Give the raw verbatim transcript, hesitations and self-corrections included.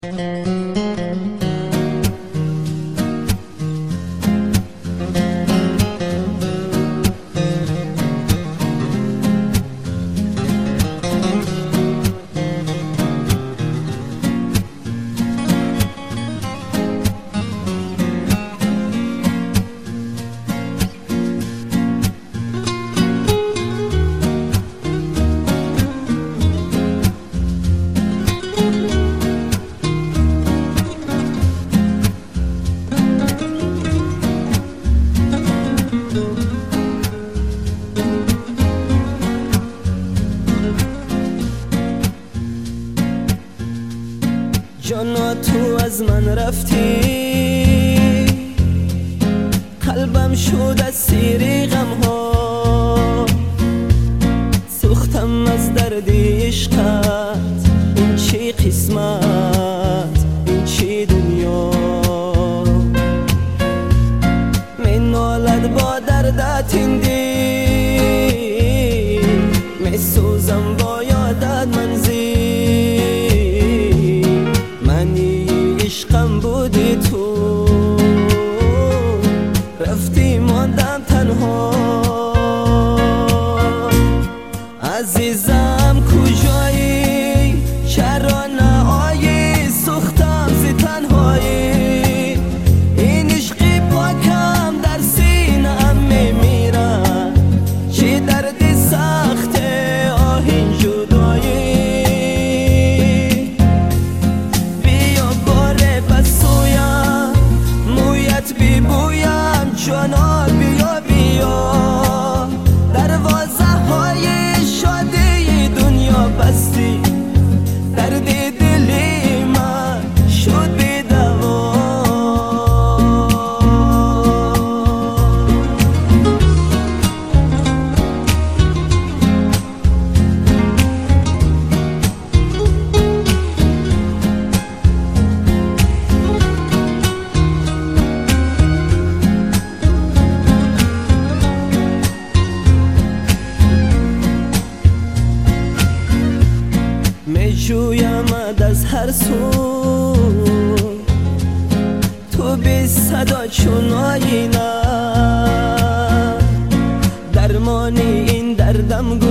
جانا تو از من رفتی، قلبم شد از سیری غم ها، سوختم از درد عشقت. این چی قسمت، این چی دنیا، می نالد با دردت این دل، می سوزم با یادت منزل. عشقم بودی تو، رفتی ماندم تنها. عزیزم کجایی، چرا نهایی، سوختم زی تنهایی. این عشقی پاکم در سینه‌ام میمیرد، چه دردی سخته آهین جدایی. جانا بیا بیا، دروازه های شادی دنیا بستی، درد دلی من شد بی دوا. می جویمت از هر سو، تو بی صدا چون آینه، درمانی این دردم